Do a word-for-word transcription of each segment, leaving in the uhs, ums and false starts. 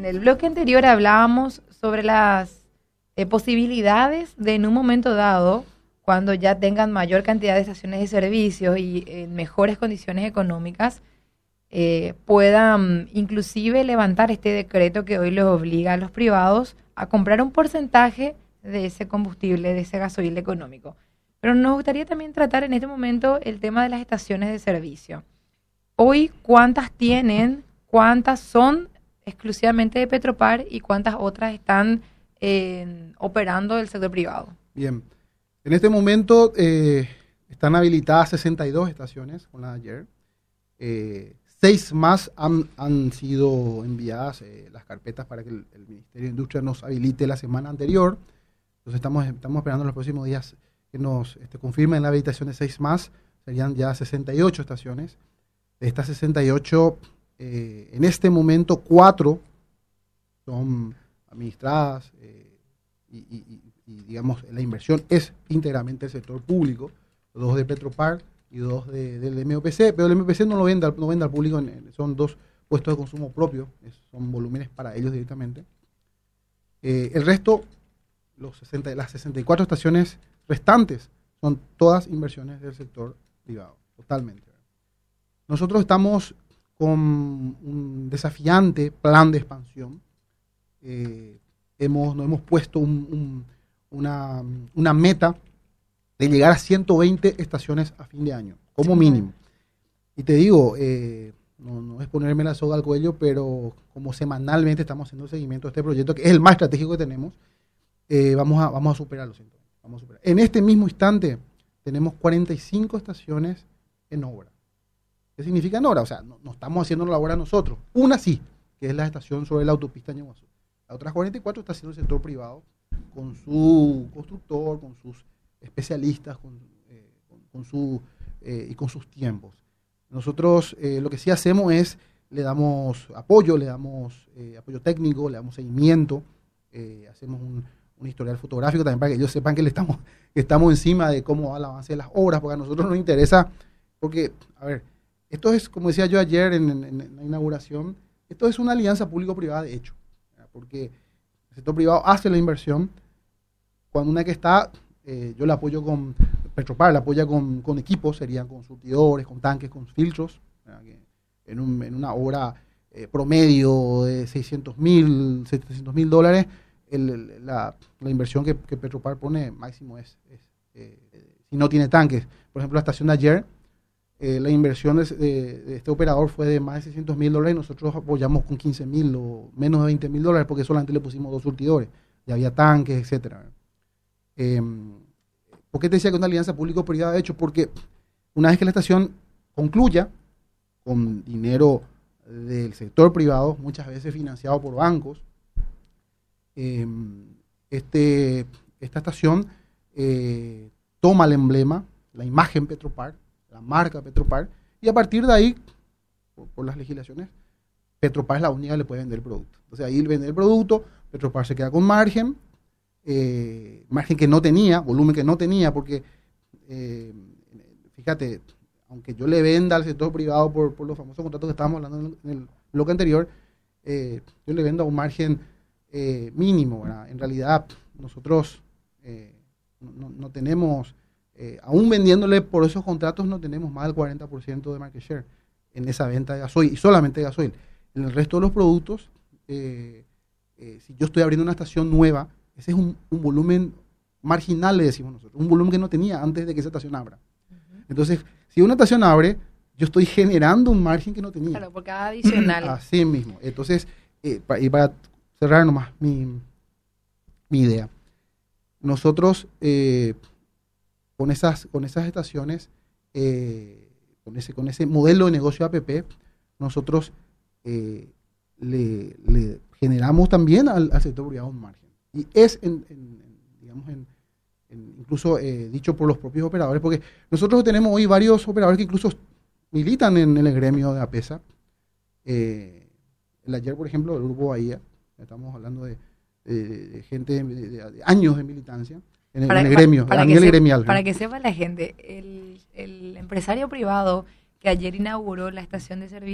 en el bloque anterior hablábamos sobre las eh, posibilidades de en un momento dado, cuando ya tengan mayor cantidad de estaciones de servicio y en mejores condiciones económicas, eh, puedan inclusive levantar este decreto que hoy les obliga a los privados a comprar un porcentaje de ese combustible, de ese gasoil económico. Pero nos gustaría también tratar en este momento el tema de las estaciones de servicio. Hoy, ¿cuántas tienen? ¿Cuántas son exclusivamente de Petropar y cuántas otras están eh, operando del sector privado? Bien, en este momento eh, están habilitadas sesenta y dos estaciones con la de ayer. Eh, seis más han, han sido enviadas eh, las carpetas para que el, el Ministerio de Industria nos habilite la semana anterior. Entonces estamos, estamos esperando en los próximos días que nos este, confirmen la habilitación de seis más. Serían ya sesenta y ocho estaciones. De estas sesenta y ocho, eh, en este momento cuatro son administradas eh, y, y, y, digamos, la inversión es íntegramente del sector público, dos de Petropar y dos de, del M O P C, pero el M O P C no lo vende, no vende al público, en, son dos puestos de consumo propio, es, son volúmenes para ellos directamente. Eh, el resto, los sesenta, las sesenta y cuatro estaciones restantes, son todas inversiones del sector privado, totalmente. Nosotros estamos con un desafiante plan de expansión. Eh, hemos, nos hemos puesto un, un, una, una meta de llegar a ciento veinte estaciones a fin de año, como mínimo. Y te digo, eh, no, no es ponerme la soga al cuello, pero como semanalmente estamos haciendo seguimiento de este proyecto, que es el más estratégico que tenemos, eh, vamos, a, vamos a superar los ciento veinte. Vamos a superar. En este mismo instante tenemos cuarenta y cinco estaciones en obra. ¿Qué significa en obra? O sea, no, no estamos haciendo la obra nosotros. Una sí, que es la estación sobre la autopista Ñuazú. Las otras cuarenta y cuatro está haciendo el sector privado con su constructor, con sus especialistas, con, eh, con, con su, eh, y con sus tiempos. Nosotros eh, lo que sí hacemos es, le damos apoyo, le damos eh, apoyo técnico, le damos seguimiento, eh, hacemos un, un historial fotográfico también para que ellos sepan que, le estamos, que estamos encima de cómo va el avance de las obras, porque a nosotros nos interesa, porque, a ver, esto es, como decía yo ayer en, en, en la inauguración, esto es una alianza público-privada de hecho, ¿verdad? Porque el sector privado hace la inversión, cuando una que está, eh, yo la apoyo con, Petropar la apoya con, con equipos, serían con surtidores, con tanques, con filtros, que en, un, en una obra eh, promedio de seiscientos mil, setecientos mil dólares, el, el, la, la inversión que, que Petropar pone máximo es, es eh, si no tiene tanques. Por ejemplo, la estación de ayer, Eh, la inversión de, de, de este operador fue de más de seiscientos mil dólares y nosotros apoyamos con quince mil o menos de veinte mil dólares porque solamente le pusimos dos surtidores, ya había tanques, etcétera. Eh, ¿Por qué te decía que una alianza público-privada de hecho? Porque una vez que la estación concluya con dinero del sector privado, muchas veces financiado por bancos, eh, este, esta estación eh, toma el emblema, la imagen Petropar, la marca Petropar, y a partir de ahí, por, por las legislaciones, Petropar es la única que le puede vender el producto. Entonces ahí vende el producto, Petropar se queda con margen, eh, margen que no tenía, volumen que no tenía, porque, eh, fíjate, aunque yo le venda al sector privado por, por los famosos contratos que estábamos hablando en el, en el bloque anterior, eh, yo le vendo a un margen eh, mínimo, ¿verdad? En realidad, nosotros eh, no, no tenemos... Eh, aún vendiéndole por esos contratos no tenemos más del cuarenta por ciento de market share en esa venta de gasoil y solamente de gasoil. En el resto de los productos, eh, eh, si yo estoy abriendo una estación nueva, ese es un, un volumen marginal, le decimos nosotros, un volumen que no tenía antes de que esa estación abra. Uh-huh. Entonces, si una estación abre, yo estoy generando un margen que no tenía. Claro, por cada adicional. Así mismo. Entonces, eh, para, y para cerrar nomás mi, mi idea, nosotros... Eh, Con esas, con esas estaciones, eh, con, ese, con ese modelo de negocio A P P, nosotros eh, le, le generamos también al, al sector privado un margen. Y es, en, en, digamos, en, en, incluso eh, dicho por los propios operadores, porque nosotros tenemos hoy varios operadores que incluso militan en, en el gremio de APESA. Eh, el ayer, por ejemplo, el grupo Bahía, estamos hablando de, de, de gente de, de, de años de militancia, En el, para, en el gremio, para, a para nivel que gremial. Se, para que sepa la gente, el, el empresario privado que ayer inauguró la estación de servicio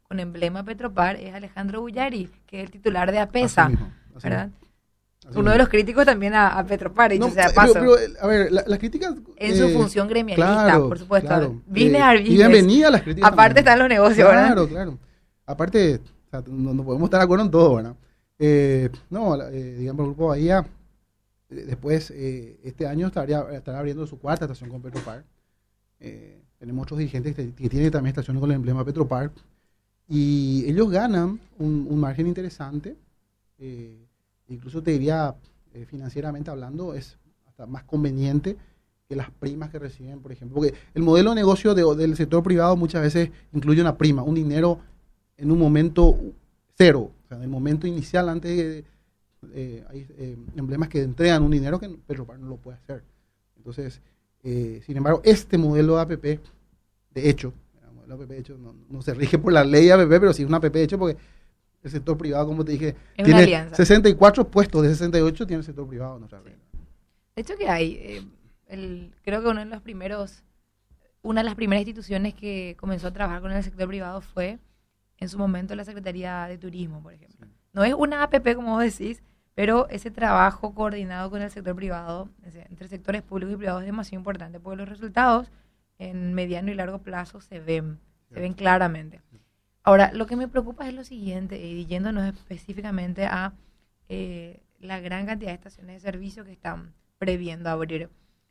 con emblema Petropar es Alejandro Bullari, que es el titular de APESA, Así mismo, así ¿verdad? mismo. Así Uno mismo. de los críticos también a, a Petropar, dicho No, sea de pero, paso. pero, a ver, la- las críticas... En su eh, función gremialista, claro, por supuesto. claro. Business Eh, are y business. bienvenida a las críticas. Aparte también. están los negocios, Claro, ¿verdad? claro. Aparte, o sea, no, no podemos estar de acuerdo en todo, ¿verdad? Eh, no, la- eh, digamos, el Grupo Bahía, eh, después, eh, este año estaría, estará abriendo su cuarta estación con Petropar. Eh, tenemos otros dirigentes que, que tienen también estaciones con el emblema Petropar. Y ellos ganan un, un margen interesante. Eh, incluso te diría, eh, financieramente hablando, es hasta más conveniente que las primas que reciben, por ejemplo. Porque el modelo de negocio de- del sector privado muchas veces incluye una prima, un dinero en un momento cero. O sea, en el momento inicial, antes de, eh, hay eh, emblemas que entregan un dinero que Petropar no lo puede hacer. Entonces, eh, sin embargo, este modelo de A P P, de hecho, el modelo de A P P de hecho no, no se rige por la ley de A P P, pero sí es una A P P de hecho porque el sector privado, como te dije, Es una tiene alianza. sesenta y cuatro puestos, de sesenta y ocho tiene el sector privado en nuestra regla. De hecho que hay, eh, el, creo que uno de los primeros, una de las primeras instituciones que comenzó a trabajar con el sector privado fue en su momento la Secretaría de Turismo, por ejemplo. No es una A P P como vos decís, pero ese trabajo coordinado con el sector privado, ese- entre sectores públicos y privados, es demasiado importante, porque los resultados en mediano y largo plazo se ven, se ven claramente. Ahora, lo que me preocupa es lo siguiente, y yéndonos específicamente a eh, la gran cantidad de estaciones de servicio que están previendo abrir.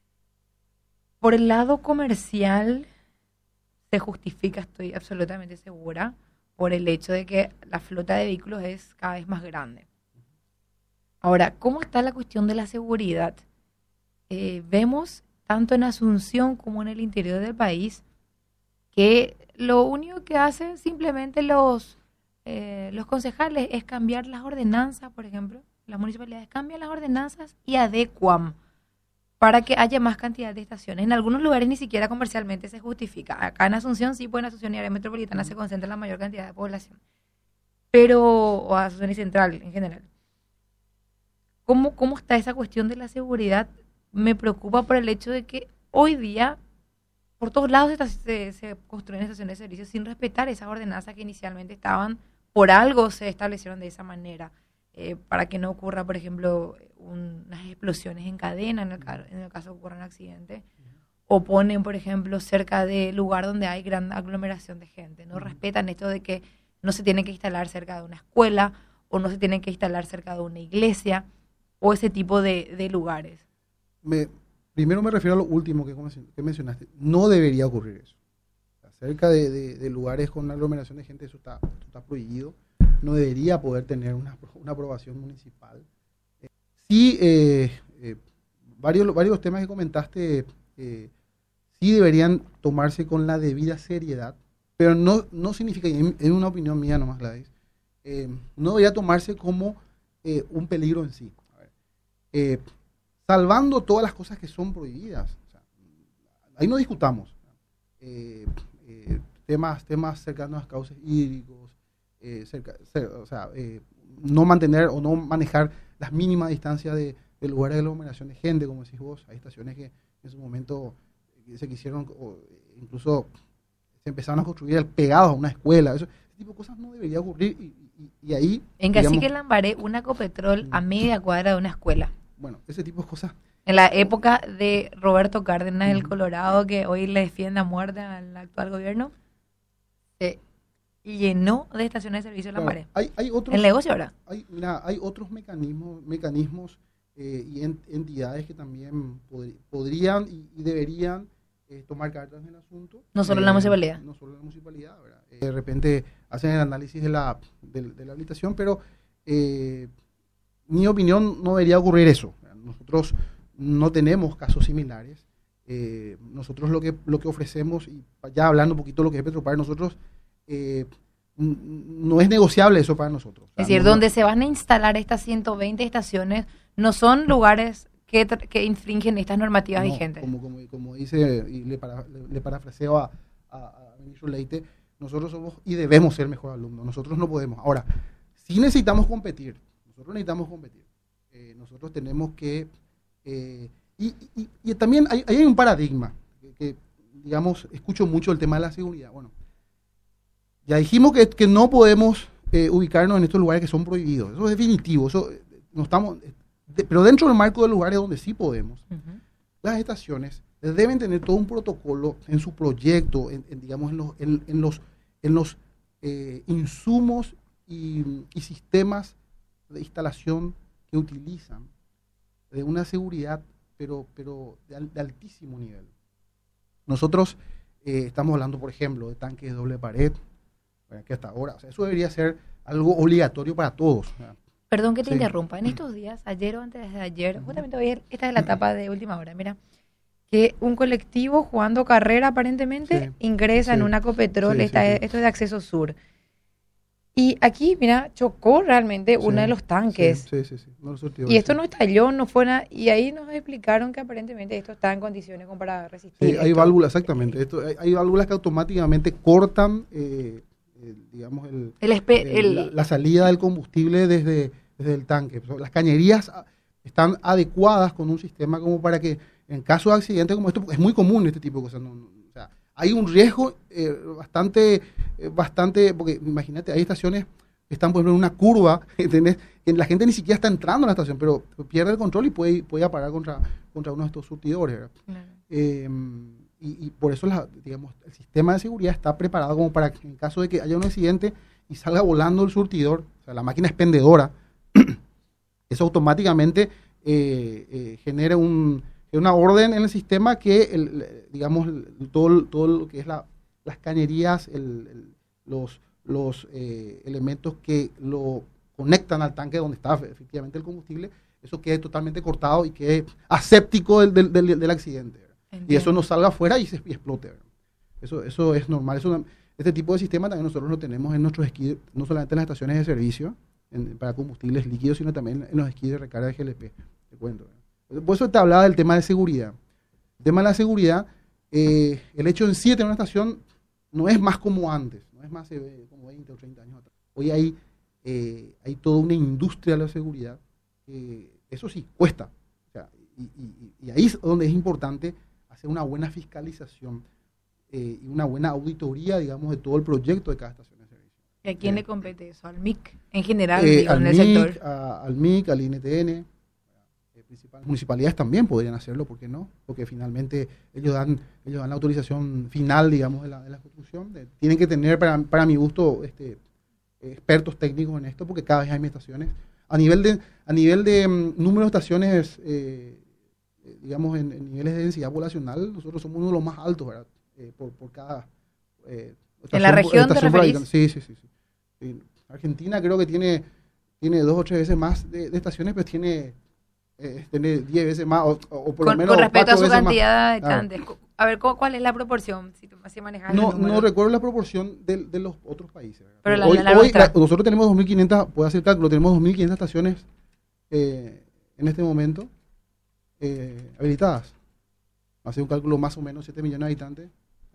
Por el lado comercial, se justifica, estoy absolutamente segura, por el hecho de que la flota de vehículos es cada vez más grande. Ahora, ¿cómo está la cuestión de la seguridad? Eh, vemos, tanto en Asunción como en el interior del país, que lo único que hacen simplemente los, eh, los concejales es cambiar las ordenanzas, por ejemplo. Las municipalidades cambian las ordenanzas y adecuan para que haya más cantidad de estaciones. En algunos lugares ni siquiera comercialmente se justifica. Acá en Asunción sí, pues en Asunción y área metropolitana se concentra la mayor cantidad de población. Pero, o Asunción y Central en general. ¿Cómo, ¿Cómo está esa cuestión de la seguridad? Me preocupa por el hecho de que hoy día por todos lados se, se, se construyen estaciones de servicio sin respetar esas ordenanzas que inicialmente estaban, por algo se establecieron de esa manera, eh, para que no ocurra, por ejemplo, un, unas explosiones en cadena en el, en el caso de que ocurra un accidente, o ponen, por ejemplo, cerca del lugar donde hay gran aglomeración de gente. No respetan esto de que no se tiene que instalar cerca de una escuela, o no se tiene que instalar cerca de una iglesia, o ese tipo de, de lugares. Me, primero me refiero a lo último que, que mencionaste. No debería ocurrir eso. Cerca de, de, de lugares con aglomeración de gente, eso está, eso está prohibido. No debería poder tener una, una aprobación municipal. Eh, sí, eh, eh, varios, varios temas que comentaste eh, sí deberían tomarse con la debida seriedad, pero no, no significa, en, en una opinión mía nomás, Gladys, eh, no debería tomarse como eh, un peligro en sí. A ver, eh, salvando todas las cosas que son prohibidas. O sea, ahí no discutamos. Eh, eh, temas, temas cercanos a cauces hídricos, eh, cerca, cer, o sea, eh, no mantener o no manejar las mínimas distancias de, de lugares de aglomeración de gente, como decís vos. Hay estaciones que en su momento se quisieron, o incluso se empezaron a construir pegados a una escuela. Eso, ese tipo de cosas no debería ocurrir. Y, y, y ahí, en Cacique Lambaré, una Copetrol a media cuadra de una escuela. Bueno, ese tipo de cosas. En la época de Roberto Cárdenas, el Colorado, que hoy le defiende a muerte al actual gobierno, se llenó de estaciones de servicio de Claro, Lambaré. hay, hay otros, el negocio ahora. Hay, mira, hay otros mecanismos, mecanismos eh, y ent, entidades que también podri, podrían y, y deberían eh, tomar cartas en el asunto. No solo eh, la municipalidad. No solo la municipalidad, ¿verdad? Eh, de repente hacen el análisis de la, de, de la habilitación, pero eh, mi opinión no debería ocurrir eso. Nosotros no tenemos casos similares. Eh, nosotros lo que lo que ofrecemos, y ya hablando un poquito de lo que es Petropar, nosotros eh, no es negociable eso para nosotros. Es decir, no, donde se van a instalar estas ciento veinte estaciones no son lugares que, que infringen estas normativas no, vigentes. Como, como, como dice, y le, para, le, le parafraseo a, a, a ministro Leite, nosotros somos y debemos ser mejor alumnos. Nosotros no podemos. Ahora, sí necesitamos competir. Nosotros necesitamos competir. Eh, nosotros tenemos que... Eh, y, y, y también hay, hay un paradigma que, que, digamos, escucho mucho el tema de la seguridad. Bueno, ya dijimos que, que no podemos eh, ubicarnos en estos lugares que son prohibidos. Eso es definitivo. Eso, no estamos, de, pero dentro del marco de lugares donde sí podemos, uh-huh. las estaciones deben tener todo un protocolo en su proyecto, en, en, digamos, en los, en, en los, en los eh, insumos y, y sistemas de instalación que utilizan, de una seguridad, pero, pero de, al, de altísimo nivel. Nosotros eh, estamos hablando, por ejemplo, de tanques de doble pared, que hasta ahora, o sea, eso debería ser algo obligatorio para todos. Perdón que te sí. interrumpa. En estos días, ayer o antes de ayer, justamente hoy, esta es la etapa de última hora, mira, que un colectivo jugando carrera aparentemente sí. ingresa sí. en una Copetrol, sí, esta, sí, sí. esto es de Acceso Sur. Y aquí, mira, chocó realmente sí, uno de los tanques. Sí, sí, sí, sí. No y esto sí. no estalló, no fue nada. Y ahí nos explicaron que aparentemente esto está en condiciones como para resistir. Sí, hay esto. válvulas, exactamente. Esto, hay, hay válvulas que automáticamente cortan, eh, el, digamos, el, el, espe- el, el la, la salida del combustible desde, desde el tanque. Las cañerías están adecuadas con un sistema como para que, en caso de accidentes como esto, porque es muy común este tipo de cosas, no, no, o sea, hay un riesgo eh, bastante, eh, bastante, porque imagínate, hay estaciones que están, por ejemplo, en una curva, ¿entendés? Que la gente ni siquiera está entrando a la estación, pero pierde el control y puede, puede parar contra, contra uno de estos surtidores, ¿verdad? Claro. Eh, y, y por eso, la, digamos, el sistema de seguridad está preparado como para que en caso de que haya un accidente y salga volando el surtidor, o sea, la máquina expendedora, eso automáticamente eh, eh, genera un... una orden en el sistema que, el, digamos, el, todo, todo lo que es la, las cañerías, el, el, los, los eh, elementos que lo conectan al tanque donde está efectivamente el combustible, eso quede totalmente cortado y quede aséptico del, del, del, del accidente. Entiendo. Y eso no salga afuera y, se, y explote. Eso, eso es normal. Eso, este tipo de sistema también nosotros lo tenemos en nuestros esquís, no solamente en las estaciones de servicio en, para combustibles líquidos, sino también en los esquís de recarga de G L P. Te cuento. Por eso te hablaba del tema de seguridad. El tema de la seguridad, eh, el hecho en sí de tener una estación no es más como antes, no es más eh, como veinte o treinta años atrás. Hoy hay, eh, hay toda una industria de la seguridad, eh, eso sí, cuesta. O sea, y, y, y ahí es donde es importante hacer una buena fiscalización eh, y una buena auditoría, digamos, de todo el proyecto de cada estación de servicio. ¿Y a quién eh, le compete eso? ¿Al M I C en general? Eh, digo, al, en M I C, el sector. A, al M I C, al I N T N. Principales municipalidades también podrían hacerlo, ¿por qué no? Porque finalmente ellos dan ellos dan la autorización final, digamos, de la, de la construcción. De, tienen que tener, para, para mi gusto, este, expertos técnicos en esto, porque cada vez hay más estaciones. A nivel de, a nivel de um, número de estaciones, eh, digamos, en, en niveles de densidad poblacional, nosotros somos uno de los más altos, ¿verdad? Eh, por, por cada... Eh, ¿En la región te referís? Sí, sí, sí, sí. Sí. Argentina creo que tiene, tiene dos o tres veces más de, de estaciones, pero tiene... Eh, tener diez veces más o, o por con, lo menos con respecto a su cantidad más. de habitantes. Claro. A ver, ¿cuál es la proporción? Si tú así manejas no, no recuerdo la proporción de, de los otros países. Pero la, hoy, la, la hoy la, nosotros tenemos dos mil quinientas, puedo hacer cálculo, tenemos dos mil quinientas estaciones eh, en este momento eh, habilitadas. Hace un cálculo más o menos siete millones de habitantes.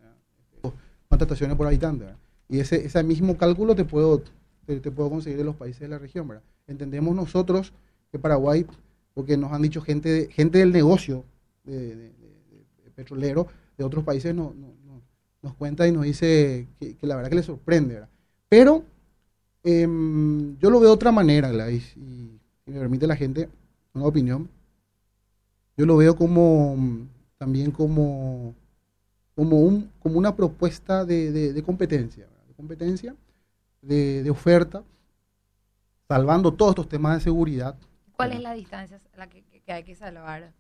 ¿Cuántas estaciones por habitante? ¿verdad? Y ese, ese mismo cálculo te puedo, te, te puedo conseguir de los países de la región. ¿verdad? Entendemos nosotros que Paraguay, porque nos han dicho gente de, gente del negocio de, de, de, de petrolero de otros países no, no, no, nos cuenta y nos dice que, que la verdad que les sorprende, ¿verdad? Pero eh, yo lo veo de otra manera, Gladys, y si me permite la gente una opinión, yo lo veo como también como como, un, como una propuesta de, de, de competencia, ¿verdad? de competencia, de, de oferta, salvando todos estos temas de seguridad. ¿Cuál es la distancia la que, que hay que salvar?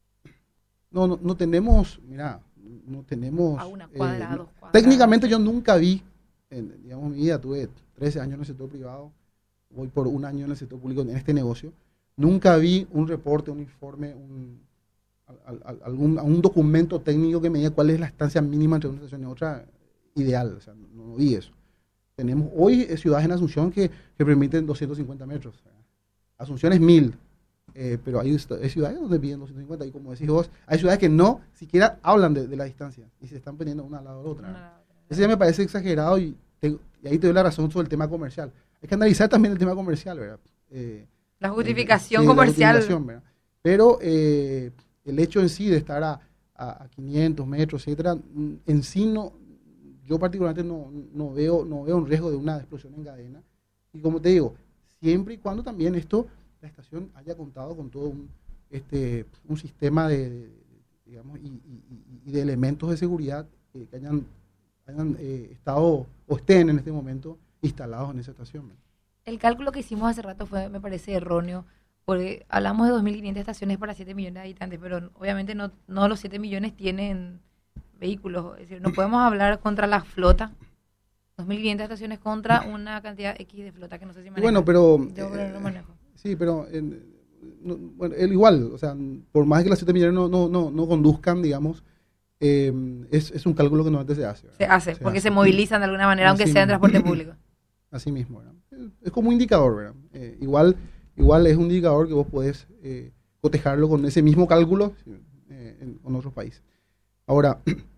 No, no, no tenemos, mira, no tenemos... A una cuadra, a eh, dos cuadras. Técnicamente yo nunca vi, en, digamos, mi vida, tuve trece años en el sector privado, voy por un año en el sector público en este negocio, nunca vi un reporte, un informe, un, al, al, algún un documento técnico que me diga cuál es la distancia mínima entre una estación y otra ideal, o sea, no, no vi eso. Tenemos hoy ciudades en Asunción que, que permiten doscientos cincuenta metros, Asunción es mil, eh, pero hay, hay ciudades donde piden doscientos cincuenta y como decís vos, hay ciudades que no siquiera hablan de, de la distancia y se están poniendo una al lado de la otra. ¿no? Eso ya me parece exagerado y, te, y ahí te doy la razón sobre el tema comercial. Hay que analizar también el tema comercial, ¿verdad? Eh, la justificación eh, comercial. La justificación, ¿verdad? Pero eh, el hecho en sí de estar a, a, a quinientos metros, etcétera, en sí no, yo particularmente no, no, veo, no veo un riesgo de una explosión en cadena. Y como te digo, siempre y cuando también esto, la estación haya contado con todo un, este, un sistema de, de digamos, y, y, y de elementos de seguridad eh, que hayan, hayan eh, estado o estén en este momento instalados en esa estación. El cálculo que hicimos hace rato fue, me parece erróneo, porque hablamos de dos mil quinientas estaciones para siete millones de habitantes, pero obviamente no, no los siete millones tienen vehículos, es decir, no podemos hablar contra la flota, dos mil quinientas estaciones contra una cantidad X de flota que no sé si maneja. Bueno, pero... Yo eh, no manejo. Sí, pero eh, no, bueno, él igual, o sea, por más que las siete millones no, no, no, no conduzcan, digamos, eh, es, es un cálculo que normalmente se hace. ¿verdad? Se hace, se porque hace. se movilizan de alguna manera, Así aunque sea en mismo. transporte público. Así mismo, ¿verdad? Es como un indicador, ¿verdad? Eh, igual, igual es un indicador que vos podés eh, cotejarlo con ese mismo cálculo eh, en, en otros países. Ahora,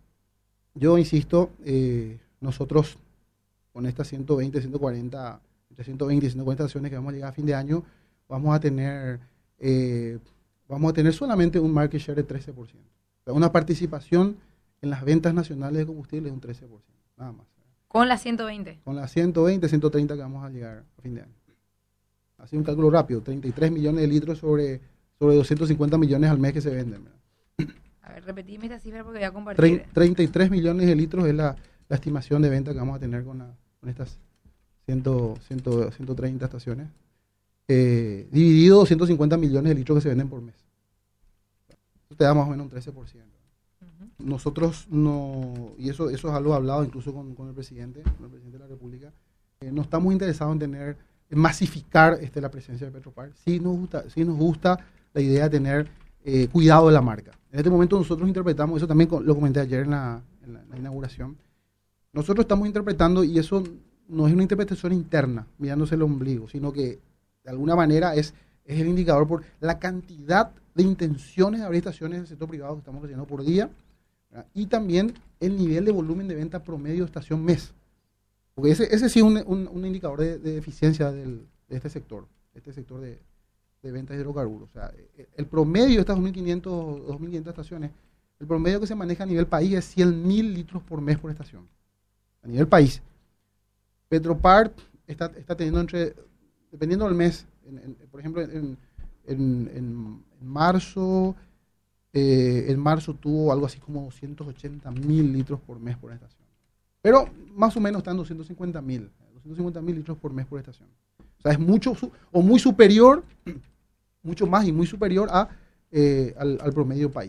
yo insisto, eh, nosotros con estas ciento veinte, ciento cuarenta, entre ciento veinte y ciento cuarenta estaciones que vamos a llegar a fin de año, vamos a tener, eh, vamos a tener solamente un market share de trece por ciento. O sea, una participación en las ventas nacionales de combustible de un trece por ciento, nada más. Con las ciento veinte. Con las ciento veinte, ciento treinta que vamos a llegar a fin de año. Así un cálculo rápido, treinta y tres millones de litros sobre, sobre doscientos cincuenta millones al mes que se venden. ¿verdad? A ver, repetime esta cifra porque voy a compartir. treinta y tres millones de litros es la, la estimación de venta que vamos a tener con, la, con estas cien, cien, ciento treinta estaciones. Eh, dividido doscientos cincuenta millones de litros que se venden por mes. Eso te da más o menos un trece por ciento. Uh-huh. Nosotros no, y eso, eso es algo hablado incluso con, con el presidente, con el presidente de la República, eh, no estamos interesados en tener, en masificar este, la presencia de Petropar. Sí nos gusta, sí nos gusta la idea de tener eh, cuidado de la marca. En este momento nosotros interpretamos, eso también lo comenté ayer en la, en la, en la inauguración, nosotros estamos interpretando, y eso no es una interpretación interna, mirándose el ombligo, sino que de alguna manera es, es el indicador por la cantidad de intenciones de abrir estaciones del sector privado que estamos recibiendo por día, ¿verdad? Y también el nivel de volumen de venta promedio de estación mes. Porque ese, ese sí es un, un, un indicador de, de eficiencia del, de este sector, este sector de, de ventas de hidrocarburos. O sea, el promedio de estas dos mil quinientas estaciones, el promedio que se maneja a nivel país es cien mil litros por mes por estación. A nivel país. Petropar está, está teniendo entre, dependiendo del mes, en, en, por ejemplo, en, en, en, en marzo, eh, en marzo tuvo algo así como doscientos ochenta mil litros por mes por estación. Pero más o menos están doscientos cincuenta mil, doscientos cincuenta mil litros por mes por estación. O sea, es mucho, o muy superior, mucho más y muy superior a, eh, al, al promedio país.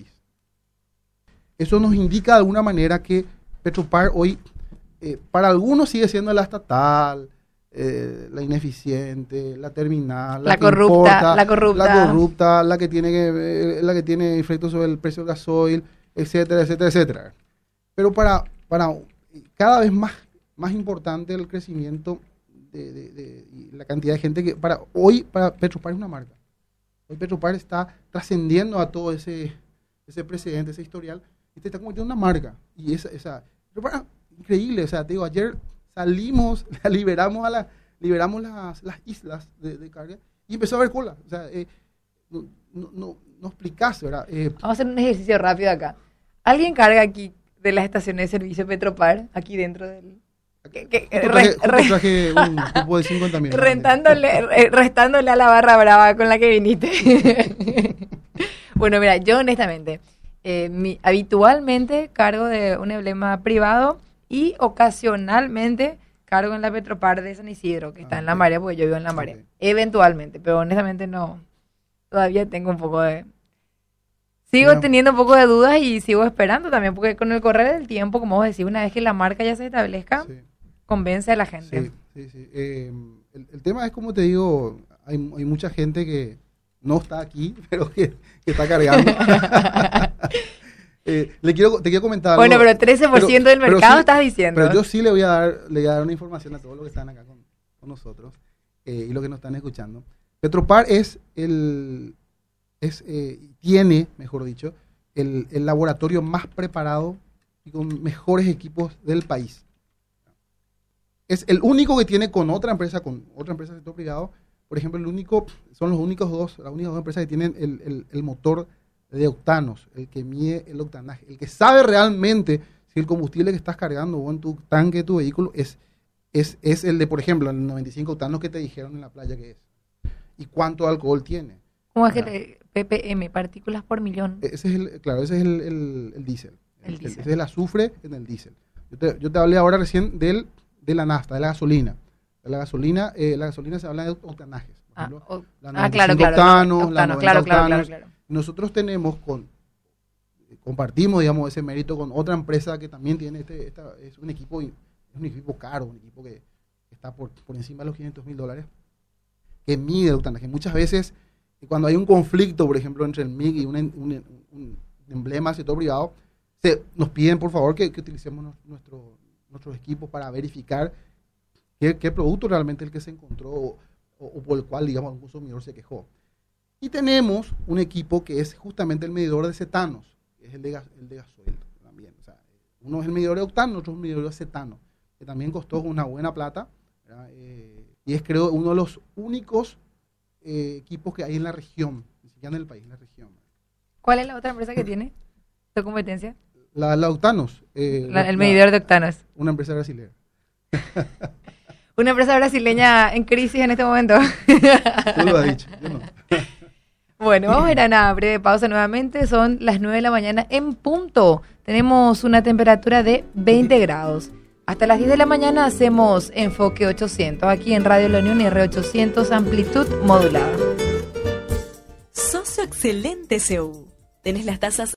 Eso nos indica de alguna manera que Petropar hoy, eh, para algunos sigue siendo la estatal, eh, la ineficiente, la terminal, la, la que corrupta, importa, la corrupta, la corrupta, la que tiene que, eh, la que tiene efectos sobre el precio del gasoil, etcétera, etcétera, etcétera. Pero para, para cada vez más, más importante el crecimiento de, de, de, y la cantidad de gente que para hoy para Petropar es una marca. Hoy Petropar está trascendiendo a todo ese, ese precedente, ese historial, y te está convirtiendo en una marca. Y esa, esa Petropar, increíble, o sea, te digo, ayer salimos, liberamos a la, liberamos las, las islas de, de carga y empezó a haber cola. O sea, eh, no, no, no, no explicás, ¿verdad? Eh, Vamos a hacer un ejercicio rápido acá. ¿Alguien carga aquí de las estaciones de servicio Petropar, aquí dentro del... Que, que, justo re, traje, re, justo traje un cupo de cincuenta mil. Rentándole, restándole a la barra brava con la que viniste. Bueno, mira, yo honestamente, eh, mi, habitualmente cargo de un emblema privado y ocasionalmente cargo en la Petropar de San Isidro, que está ah, en La Marea, porque yo vivo en La Marea. Okay. Eventualmente, pero honestamente no. Todavía tengo un poco de... Sigo no. teniendo un poco de dudas y sigo esperando también, porque con el correr del tiempo, como vos decís, una vez que la marca ya se establezca, sí. convence a la gente. Sí, sí, sí. Eh, el, el tema es, como te digo, hay, hay mucha gente que no está aquí, pero que, que está cargando. Eh, le quiero, te quiero comentar algo. Bueno, pero trece por ciento pero, del mercado sí, estás diciendo. Pero yo sí le voy a dar, le voy a dar una información a todos los que están acá con, con nosotros eh, y los que nos están escuchando. Petropar es el, es, eh, tiene, mejor dicho, el, el laboratorio más preparado y con mejores equipos del país. Es el único que tiene con otra empresa, con otra empresa del sector privado. Por ejemplo, el único, son los únicos dos, las únicas dos empresas que tienen el, el, el motor de octanos, el que mide el octanaje, el que sabe realmente si si el combustible que estás cargando vos en tu tanque de tu vehículo es, es, es el de, por ejemplo, el noventa y cinco octanos que te dijeron en la playa que es. ¿Y cuánto alcohol tiene? ¿Cómo es que le, P P M, partículas por millón? Ese es el, claro, ese es el, el, el diésel. El el, diésel. Ese es el azufre en el diésel. Yo te, yo te hablé ahora recién del, de la nafta, de la gasolina. De la gasolina, eh, la gasolina se habla de octanajes. Por Ah, ejemplo, o, la ah claro, claro. octanos, Octanos, la noventa claro, claro, claro, octanos. claro. Nosotros tenemos con, compartimos, digamos, ese mérito con otra empresa que también tiene este, esta, es un equipo, es un equipo caro, un equipo que está por, por encima de los quinientos mil dólares, que mide el octanaje. Muchas veces, cuando hay un conflicto, por ejemplo, entre el M I G y un, un, un emblema del sector privado, se, nos piden, por favor, que, que utilicemos nuestro, nuestros equipos para verificar qué, qué producto realmente es el que se encontró o, o por el cual, digamos, un consumidor se quejó. Y tenemos un equipo que es justamente el medidor de cetanos, que es el de, gas, el de gasoil también. O sea, uno es el medidor de octano, otro es el medidor de cetano, que también costó una buena plata, eh, y es, creo, uno de los únicos eh, equipos que hay en la región, ni siquiera en el país, en la región. ¿Cuál es la otra empresa que tiene su competencia? La, la Octanos. Eh, la, la, el medidor de octanos. Una empresa brasileña. Una empresa brasileña en crisis en este momento. Tú lo has dicho, yo no. Bueno, vamos a ir a una breve pausa nuevamente. Son las nueve de la mañana en punto. Tenemos una temperatura de veinte grados. Hasta las diez de la mañana hacemos Enfoque ochocientos aquí en Radio La Unión y R ochocientos amplitud modulada. Socio Excelente C U. Tenés las tasas